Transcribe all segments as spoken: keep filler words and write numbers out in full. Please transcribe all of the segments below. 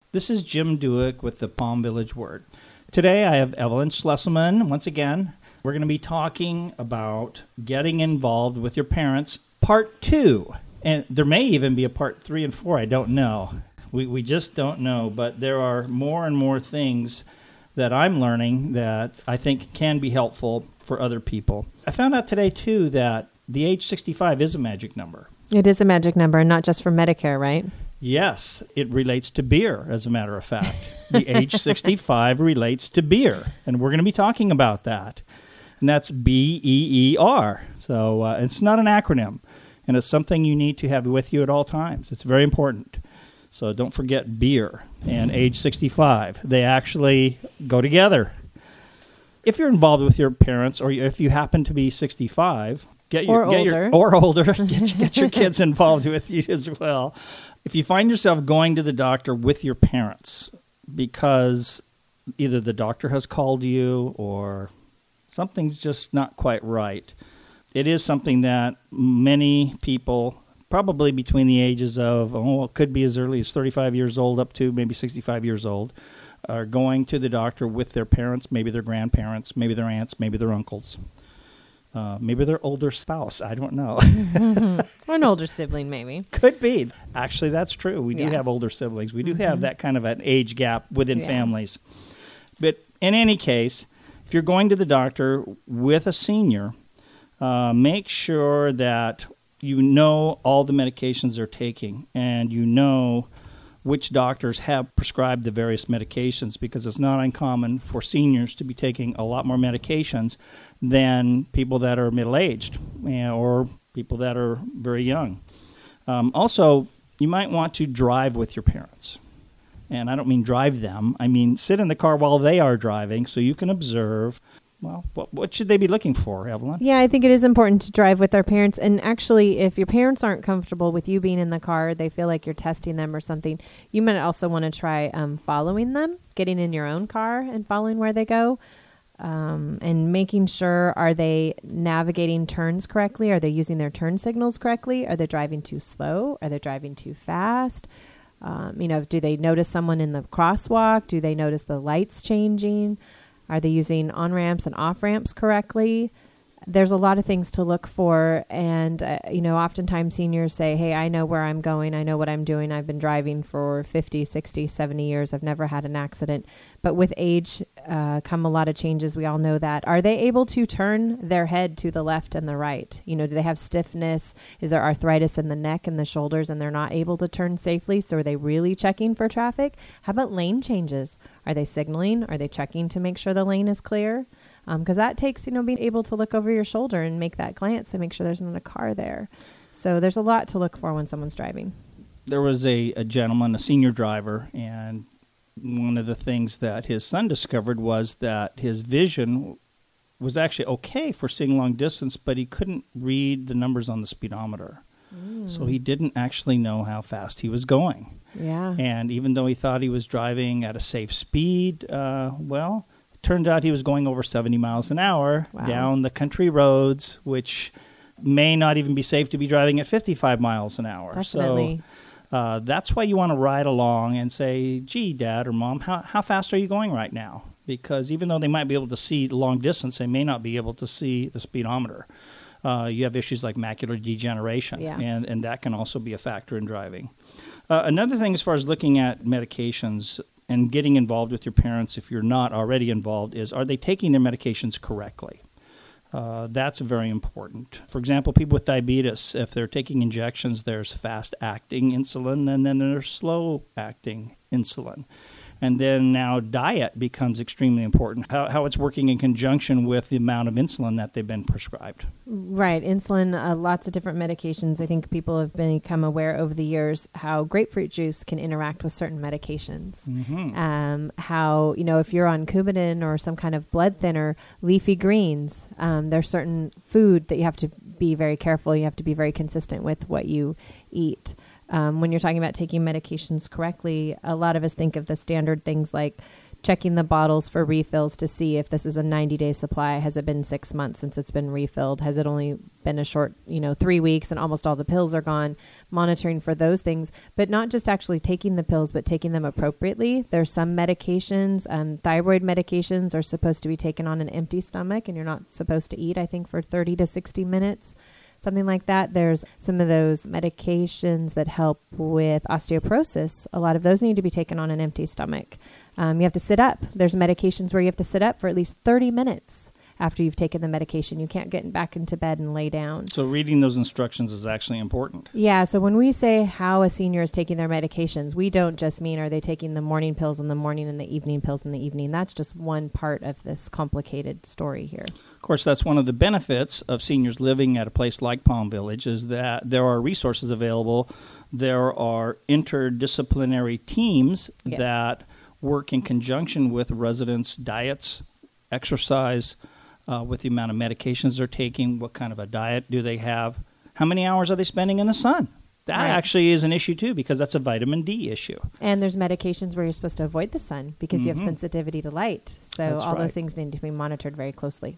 This is Jim Duick with the Palm Village Word. Today I have Evelyn Schlesselman. Once again, we're going to be talking about getting involved with your parents, part two. And there may even be a part three and four. I don't know. We we just don't know. But there are more and more things that I'm learning that I think can be helpful for other people. I found out today, too, that the age sixty-five is a magic number. It is a magic number, not just for Medicare, right? Yes, it relates to beer, as a matter of fact. The age sixty-five relates to beer, and we're going to be talking about that. And that's B E E R. So uh, it's not an acronym, and it's something you need to have with you at all times. It's very important. So don't forget beer and age sixty-five. They actually go together. If you're involved with your parents, or if you happen to be sixty-five, get your, or get older, your, or older, get, get your kids involved with you as well. If you find yourself going to the doctor with your parents because either the doctor has called you or something's just not quite right, it is something that many people, probably between the ages of, oh, it could be as early as thirty-five years old up to maybe sixty-five years old, are going to the doctor with their parents, maybe their grandparents, maybe their aunts, maybe their uncles. Uh, maybe their older spouse. I don't know. Or an older sibling, maybe. Could be. Actually, that's true. We do Yeah. have older siblings. We do Mm-hmm. have that kind of an age gap within Yeah. families. But in any case, if you're going to the doctor with a senior, uh, make sure that you know all the medications they're taking and you know which doctors have prescribed the various medications, because it's not uncommon for seniors to be taking a lot more medications than people that are middle-aged, you know, or people that are very young. Um, also, you might want to drive with your parents. And I don't mean drive them. I mean sit in the car while they are driving so you can observe, well, what, what should they be looking for, Evelyn? Yeah, I think it is important to drive with our parents. And actually, if your parents aren't comfortable with you being in the car, they feel like you're testing them or something, you might also want to try um, following them, getting in your own car and following where they go. Um, and making sure, are they navigating turns correctly? Are they using their turn signals correctly? Are they driving too slow? Are they driving too fast? Um, you know, do they notice someone in the crosswalk? Do they notice the lights changing? Are they using on-ramps and off-ramps correctly? There's a lot of things to look for. And, uh, you know, oftentimes seniors say, hey, I know where I'm going. I know what I'm doing. I've been driving for fifty, sixty, seventy years. I've never had an accident. But with age uh, come a lot of changes. We all know that. Are they able to turn their head to the left and the right? You know, do they have stiffness? Is there arthritis in the neck and the shoulders and they're not able to turn safely? So are they really checking for traffic? How about lane changes? Are they signaling? Are they checking to make sure the lane is clear? Because um, that takes, you know, being able to look over your shoulder and make that glance and make sure there's not a car there. So there's a lot to look for when someone's driving. There was a, a gentleman, a senior driver, and one of the things that his son discovered was that his vision was actually okay for seeing long distance, but he couldn't read the numbers on the speedometer. Mm. So he didn't actually know how fast he was going. Yeah. And even though he thought he was driving at a safe speed, uh, well... turned out he was going over seventy miles an hour wow. down the country roads, which may not even be safe to be driving at fifty-five miles an hour. Definitely. So uh, that's why you want to ride along and say, gee, Dad or Mom, how, how fast are you going right now? Because even though they might be able to see long distance, they may not be able to see the speedometer. Uh, you have issues like macular degeneration, yeah. and, and that can also be a factor in driving. Uh, another thing as far as looking at medications and getting involved with your parents, if you're not already involved, is are they taking their medications correctly? Uh, that's very important. For example, people with diabetes, if they're taking injections, there's fast-acting insulin, and then there's slow-acting insulin. And then now diet becomes extremely important, how, how it's working in conjunction with the amount of insulin that they've been prescribed. Right. Insulin, uh, lots of different medications. I think people have become aware over the years how grapefruit juice can interact with certain medications. Mm-hmm. Um, how, you know, if you're on Coumadin or some kind of blood thinner, leafy greens, um, there's certain food that you have to be very careful. You have to be very consistent with what you eat. Um, when you're talking about taking medications correctly, a lot of us think of the standard things like checking the bottles for refills to see if this is a ninety-day supply. Has it been six months since it's been refilled? Has it only been a short, you know, three weeks and almost all the pills are gone? Monitoring for those things, but not just actually taking the pills, but taking them appropriately. There's some medications, um, thyroid medications are supposed to be taken on an empty stomach, and you're not supposed to eat, I think, for thirty to sixty minutes. Something like that. There's some of those medications that help with osteoporosis. A lot of those need to be taken on an empty stomach. Um, you have to sit up. There's medications where you have to sit up for at least thirty minutes after you've taken the medication. You can't get back into bed and lay down. So reading those instructions is actually important. Yeah. So when we say how a senior is taking their medications, we don't just mean are they taking the morning pills in the morning and the evening pills in the evening. That's just one part of this complicated story here. Of course, that's one of the benefits of seniors living at a place like Palm Village is that there are resources available. There are interdisciplinary teams Yes. that work in conjunction with residents' diets, exercise, uh, with the amount of medications they're taking, what kind of a diet do they have, how many hours are they spending in the sun? That Right. actually is an issue, too, because that's a vitamin D issue. And there's medications where you're supposed to avoid the sun because you have Mhm. sensitivity to light. So That's all right. those things need to be monitored very closely.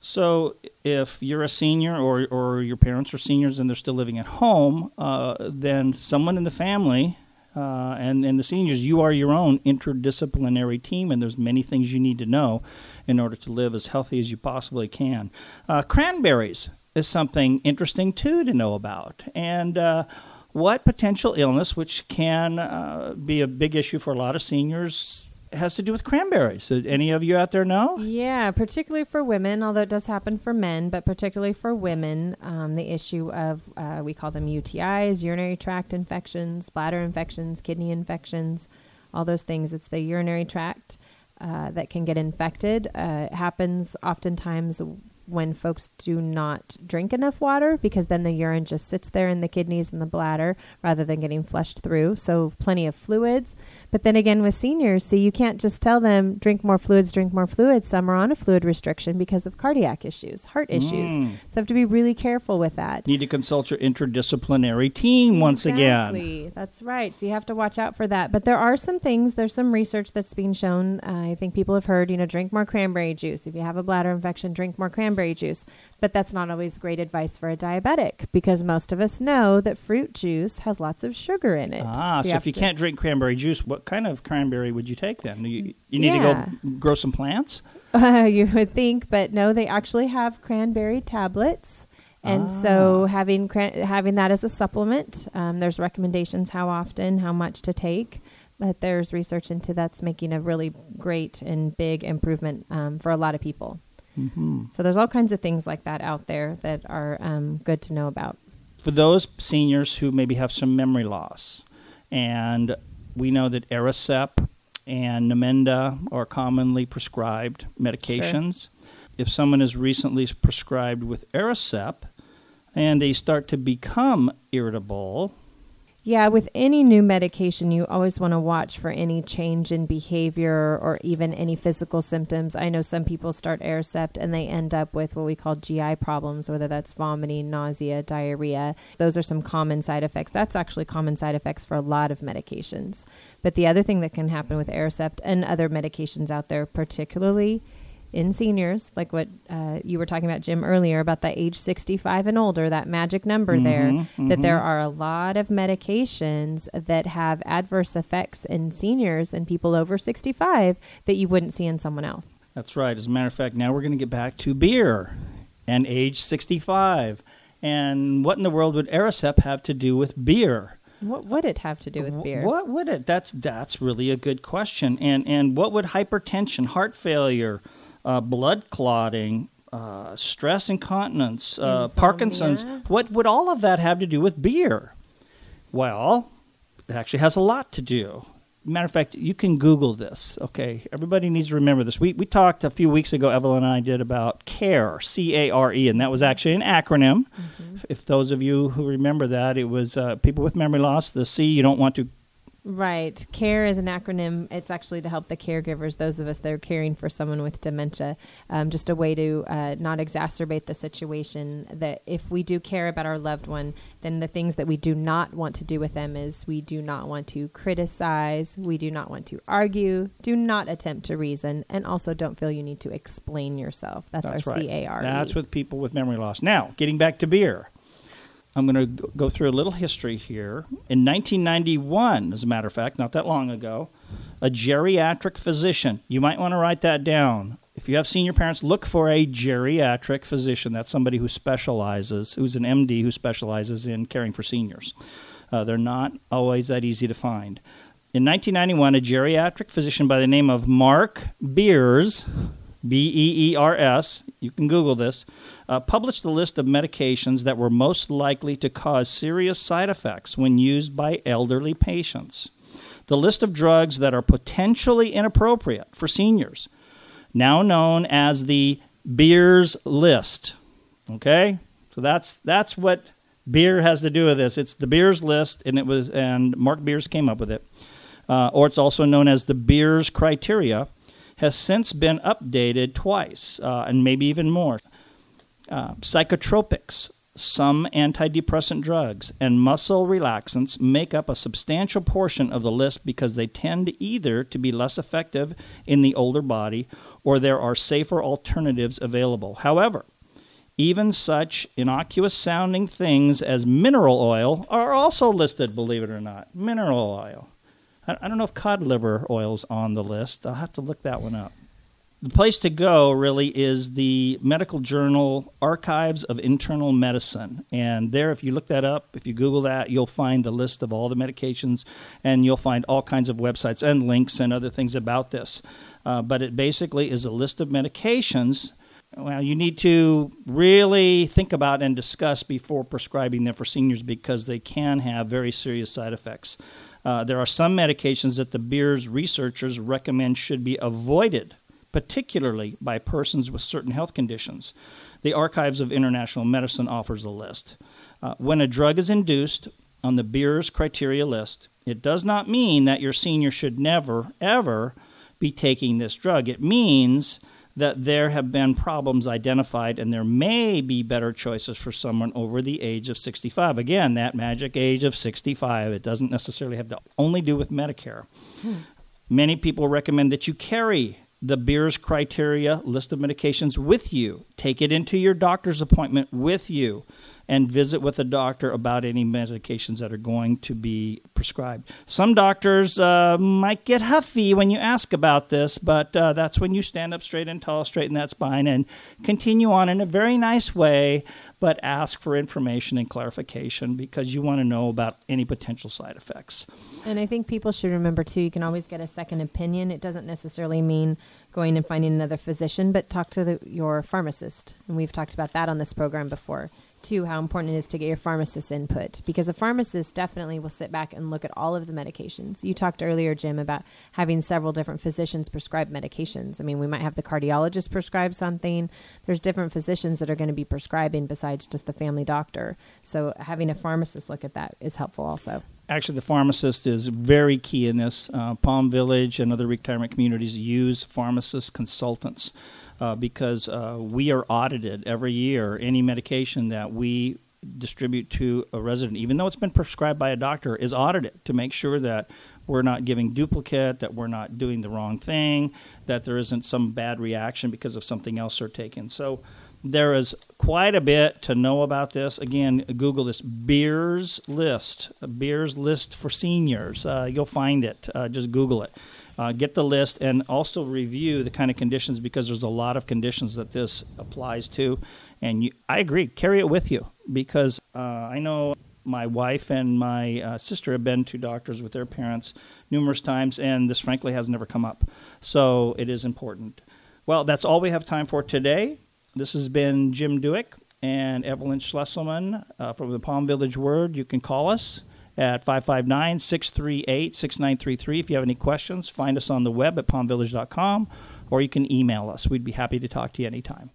So if you're a senior or, or your parents are seniors and they're still living at home, uh, then someone in the family uh, and, and the seniors, you are your own interdisciplinary team, and there's many things you need to know in order to live as healthy as you possibly can. Uh, cranberries is something interesting, too, to know about. And uh, what potential illness, which can uh, be a big issue for a lot of seniors, has to do with cranberries. Did any of you out there know? Yeah, particularly for women, although it does happen for men, but particularly for women, um, the issue of, uh, we call them U T Is, urinary tract infections, bladder infections, kidney infections, all those things. It's the urinary tract uh, that can get infected. Uh, it happens oftentimes when folks do not drink enough water, because then the urine just sits there in the kidneys and the bladder rather than getting flushed through. So plenty of fluids. But then again, with seniors, see, you can't just tell them drink more fluids, drink more fluids. Some are on a fluid restriction because of cardiac issues, heart issues. Mm. So you have to be really careful with that. Need to consult your interdisciplinary team once again. Exactly. That's right. So you have to watch out for that. But there are some things, there's some research that's being shown. Uh, I think people have heard, you know, drink more cranberry juice. If you have a bladder infection, drink more cranberry juice. But that's not always great advice for a diabetic, because most of us know that fruit juice has lots of sugar in it. Ah, so, you if you to- can't drink cranberry juice, what kind of cranberry would you take then? You, you need Yeah. to go grow some plants? Uh, you would think, but no, they actually have cranberry tablets. And so Ah. having cran- having that as a supplement, um, there's recommendations how often, how much to take. But there's research into that's making a really great and big improvement um, for a lot of people. Mm-hmm. So there's all kinds of things like that out there that are um, good to know about. For those seniors who maybe have some memory loss, and we know that Aricept and Namenda are commonly prescribed medications. Sure. If someone is recently prescribed with Aricept and they start to become irritable. Yeah, with any new medication, you always want to watch for any change in behavior or even any physical symptoms. I know some people start Aricept and they end up with what we call G I problems, whether that's vomiting, nausea, diarrhea. Those are some common side effects. That's actually common side effects for a lot of medications. But the other thing that can happen with Aricept and other medications out there, particularly in seniors, like what uh, you were talking about, Jim, earlier, about the age sixty-five and older, that magic number Mm-hmm, there, mm-hmm. that there are a lot of medications that have adverse effects in seniors and people over sixty-five that you wouldn't see in someone else. That's right. As a matter of fact, now we're going to get back to beer and age sixty-five. And what in the world would Aricept have to do with beer? What would it have to do with beer? What would it? That's that's really a good question. And and what would hypertension, heart failure, uh, blood clotting, uh, stress incontinence, uh, Parkinson's, what would all of that have to do with beer? Well, it actually has a lot to do. Matter of fact, you can Google this, okay? Everybody needs to remember this. We we talked a few weeks ago, Evelyn and I did, about CARE, C A R E, and that was actually an acronym. Mm-hmm. If those of you who remember that, it was uh, people with memory loss, the C, you don't want to Right. CARE is an acronym. It's actually to help the caregivers, those of us that are caring for someone with dementia, um, just a way to uh, not exacerbate the situation. That if we do care about our loved one, then the things that we do not want to do with them is we do not want to criticize, we do not want to argue, do not attempt to reason, and also don't feel you need to explain yourself. That's, That's our right. C A R E. That's with people with memory loss. Now, getting back to beer. I'm going to go through a little history here. In nineteen ninety-one, as a matter of fact, not that long ago, a geriatric physician, you might want to write that down. If you have senior parents, look for a geriatric physician. That's somebody who specializes, who's an M D who specializes in caring for seniors. Uh, they're not always that easy to find. In nineteen ninety-one, a geriatric physician by the name of Mark Beers, B E E R S, you can Google this, uh, published a list of medications that were most likely to cause serious side effects when used by elderly patients. The list of drugs that are potentially inappropriate for seniors, now known as the Beers List. Okay? So that's that's what beer has to do with this. It's the Beers List, and it was and Mark Beers came up with it. Uh, or it's also known as the Beers Criteria, has since been updated twice, uh, and maybe even more. Uh, psychotropics, some antidepressant drugs, and muscle relaxants make up a substantial portion of the list because they tend either to be less effective in the older body or there are safer alternatives available. However, even such innocuous-sounding things as mineral oil are also listed, believe it or not. Mineral oil. I don't know if cod liver oil's on the list. I'll have to look that one up. The place to go really is the medical journal Archives of Internal Medicine. And there, if you look that up, if you Google that, you'll find the list of all the medications, and you'll find all kinds of websites and links and other things about this. Uh, but it basically is a list of medications. Well, you need to really think about and discuss before prescribing them for seniors because they can have very serious side effects. Uh, there are some medications that the Beers researchers recommend should be avoided, particularly by persons with certain health conditions. The Archives of International Medicine offers a list. Uh, when a drug is induced on the Beers criteria list, it does not mean that your senior should never, ever be taking this drug. It means that there have been problems identified and there may be better choices for someone over the age of sixty-five. Again, that magic age of sixty-five. It doesn't necessarily have to only do with Medicare. Hmm. Many people recommend that you carry the Beers criteria list of medications with you. Take it into your doctor's appointment with you and visit with a doctor about any medications that are going to be prescribed. Some doctors uh, might get huffy when you ask about this, but uh, that's when you stand up straight and tall, straighten that spine, and continue on in a very nice way, but ask for information and clarification because you want to know about any potential side effects. And I think people should remember, too, you can always get a second opinion. It doesn't necessarily mean going and finding another physician, but talk to the, your pharmacist. And we've talked about that on this program before. Too, how important it is to get your pharmacist's input, because a pharmacist definitely will sit back and look at all of the medications. You talked earlier, Jim, about having several different physicians prescribe medications. I mean, we might have the cardiologist prescribe something. There's different physicians that are going to be prescribing besides just the family doctor. So having a pharmacist look at that is helpful also. Actually, the pharmacist is very key in this. Uh, Palm Village and other retirement communities use pharmacist consultants. Uh, because uh, we are audited every year. Any medication that we distribute to a resident, even though it's been prescribed by a doctor, is audited to make sure that we're not giving duplicate, that we're not doing the wrong thing, that there isn't some bad reaction because of something else they're taking. So there is quite a bit to know about this. Again, Google this Beers List, Beers List for seniors. Uh, you'll find it. Uh, just Google it. Uh, get the list and also review the kind of conditions because there's a lot of conditions that this applies to. And you, I agree, carry it with you because uh, I know my wife and my uh, sister have been to doctors with their parents numerous times, and this frankly has never come up. So it is important. Well, that's all we have time for today. This has been Jim Duick and Evelyn Schlesselman uh, from the Palm Village Word. You can call us at five five nine, six three eight, six nine three three. If you have any questions, find us on the web at palm village dot com, or you can email us. We'd be happy to talk to you anytime.